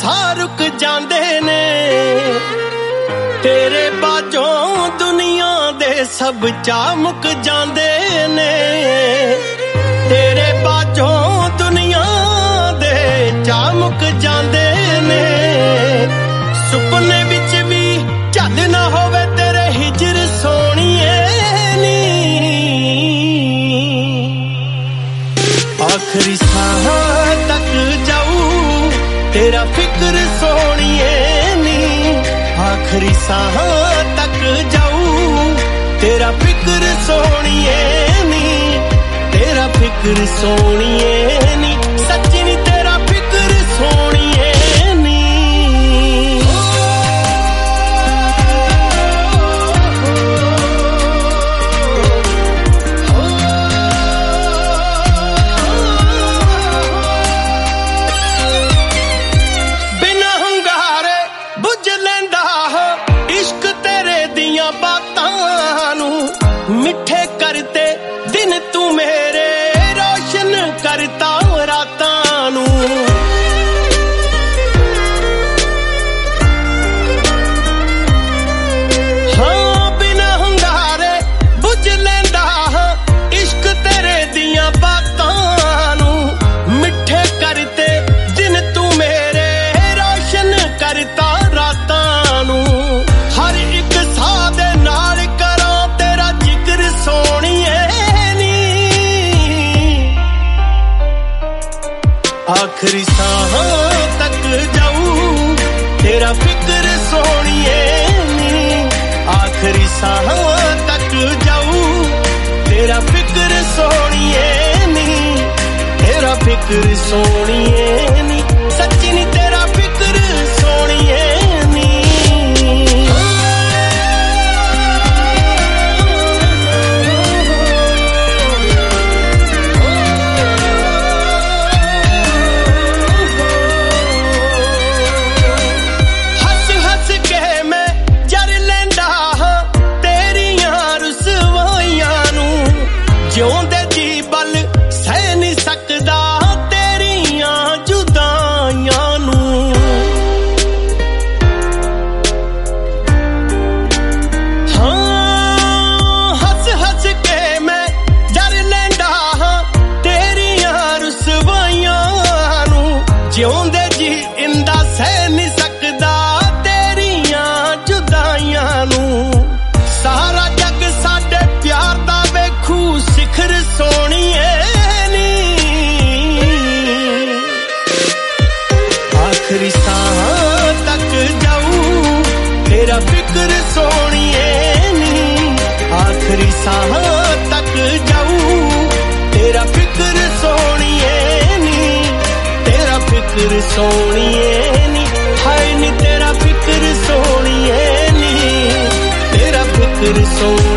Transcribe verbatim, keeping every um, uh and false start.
ਸਾਹ ਰੁਕ ਜਾਂਦੇ ਨੇ ਤੇਰੇ ਬਾਝੋਂ ਦੁਨੀਆ ਦੇ ਸਭ ਚਾਅ ਮੁੱਕ ਜਾਂਦੇ ਨੇ ਤੇਰੇ ਬਾਝੋਂ ਦੁਨੀਆ ਦੇ ਚਾਅ ਮੁੱਕ ਜਾਂਦੇ ਨੇ ਸੁਪਨੇ ਵਿੱਚ ਵੀ ਝੱਲ ਨਾ ਹੋਵੇ ਤੇਰੇ ਹਿਜਰ ਸੋਹਣੀਏ ਨੀ ਆਖਰੀ ਸਾਹ ਤੱਕ ਜਾਊ ਤੇਰਾ ਫਿਕਰ ਸੋਹਣੀਏ ਨੀ ਆਖਰੀ ਸਾਹ ਤੱਕ ਜਾਊ ਤੇਰਾ ਫਿਕਰ ਸੋਹਣੀਏ ਨੀ ਤੇਰਾ ਫਿਕਰ ਸੋਹਣੀਏ ਨੀ ਸੱਚੀ ਨੀ ਤੇਰਾ ਫਿਕਰ ਸੋਹਣੀਏ ਨੀ ਬਿਨਾਂ ਹੰਗਾਰੇ ਬੁੱਝ ਲੈਂਦਾ ਇਸ਼ਕ ਤੇਰੇ ਦੀਆਂ ਬਾਤਾਂ ਨੂੰ ਮਿੱਠੇ ਕਰਤੇ ਦਿਨ ਤੂੰ ਮੇਰੇ ਰੋਸ਼ਨ ਕਰਤਾ ਰਾਤਾਂ ਨੂੰ ਹਾਂ ਬਿਨਾਂ ਹੰਗਾਰੇ ਬੁੱਝ ਲੈਂਦਾ ਇਸ਼ਕ ਤੇਰੇ ਦੀਆਂ ਬਾਤਾਂ ਨੂੰ ਮਿੱਠੇ ਕਰਤੇ ਦਿਨ ਤੂੰ ਮੇਰੇ ਰੋਸ਼ਨ ਕਰਤਾ ਰਾਤਾਂ ਨੂੰ ਹਰ ਇੱਕ ਸਾਹ ਦੇ ਨਾਲ ਕਰਾਂ ਤੇਰਾ ਜ਼ਿਕਰ ਸੋਹਣੀਏ ਆਖਰੀ ਸਾਹ ਤੱਕ ਜਾਊ ਤੇਰਾ ਫਿਕਰ ਸੋਹਣੀਏ ਨੀ ਆਖਰੀ ਸਾਹ ਤੱਕ ਜਾਊ ਤੇਰਾ ਫਿਕਰ ਸੋਹਣੀਏ ਨੀ ਤੇਰਾ ਫਿਕਰ ਸੋਹਣੀਏ ਨੀ ਸੱਚੀ ਨੀ ਤੇਰਾ ਫਿਕਰ ਸੋਹਣੀਏ ਨੀ ਜਿਉਂਦੇ ਜੀ ਬਲ ਸਹਿ ਨਹੀਂ ਸਕਦਾ ਤੇਰੀਆਂ ਜੁਦਾਈਆਂ ਨੂੰ ਹਾਂ ਹੱਸ ਹੱਸ ਕੇ ਮੈਂ ਜਰ ਲੈਂਦਾ ਤੇਰੀਆਂ ਰੁਸਵਾਈਆਂ ਨੂੰ ਜਿਉਂਦੇ ਜੀ ਇੰਦਾ ਸਹਿ ਨਹੀਂ ਸਕਦਾ ਤੇਰੀਆਂ ਜੁਦਾਈਆਂ ਨੂੰ ਸਾਰਾ ਜੱਗ ਸਾਡੇ ਪਿਆਰ ਦਾ ਵੇਖੂ ਸਿਖਰ ਸੋਹਣੀਏ ਨੀ ਆਖਰੀ ਸਾਹ ਤੱਕ ਜਾਊ ਤੇਰਾ ਫਿਕਰ ਸੋਹਣੀਏ ਨੀ ਆਖਰੀ ਸਾਹ ਤੱਕ ਜਾਊ ਤੇਰਾ ਫਿਕਰ ਸੋਹਣੀਏ ਨੀ ਤੇਰਾ ਫਿਕਰ ਸੋਹਣੀਏ ਨੀ ਹਾਏ ਨੀ ਤੇਰਾ ਫਿਕਰ ਸੋਹਣੀਏ ਨੀ ਤੇਰਾ ਫਿਕਰ ਸੋਹਣੀਏ